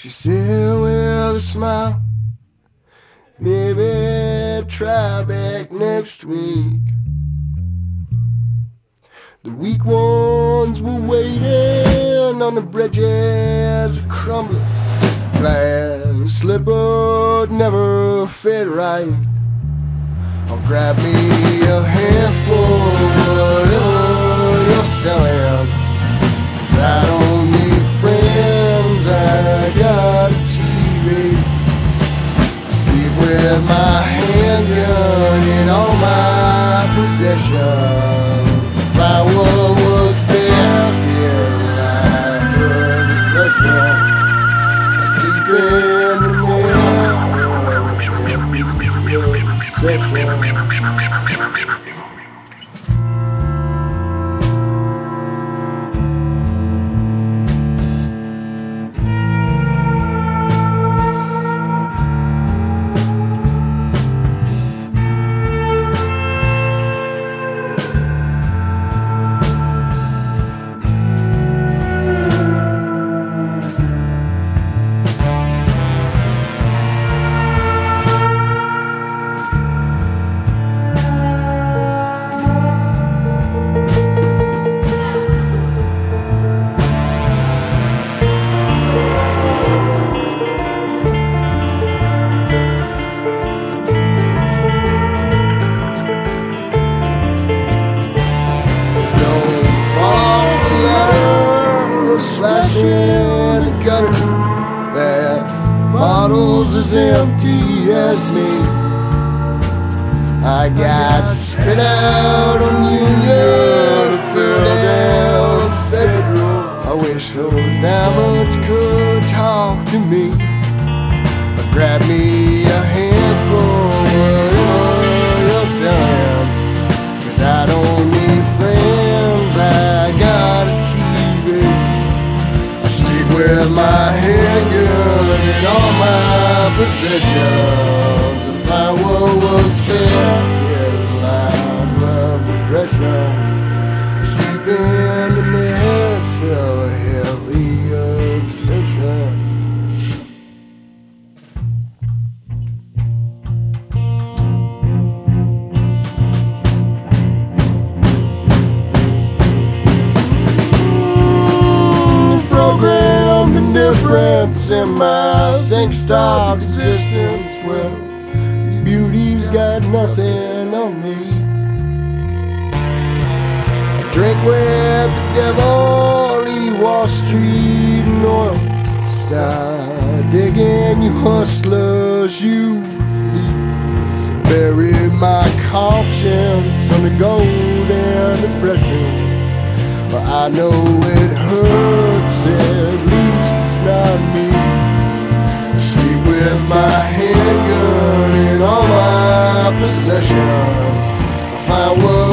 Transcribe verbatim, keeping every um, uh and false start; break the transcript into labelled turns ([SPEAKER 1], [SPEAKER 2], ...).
[SPEAKER 1] She said with a smile, maybe try back next week. The weak ones were waiting on the bridges, crumbling glass slippered, never fit right. I'll grab me a handful, whatever you're selling, 'cause I don't need friends, I got a T V. I sleep with my handgun in all my possessions. I find what works best in life under pressure. I sleep in the middle session. Slashing the gutter, that bottle's as empty as me. I got spit out on Union, fell down on Federal. I wish those diamonds could talk to me. But grab me a handful, whatever you're selling, 'cause I don't need friends, I got a T V. With my handgun and all my possessions, to find what works best in life of regression. Sleep in the nest of a heavy obsession. Difference in my think stock existence. Well, beauty's got nothing on me. I drink with the devil, leave Wall Street and oil. Start digging, you hustlers, you thieves. Bury my conscience under golden impression. But I know it hurts, at least it's not me. I sleep with my handgun in all my possessions. I find what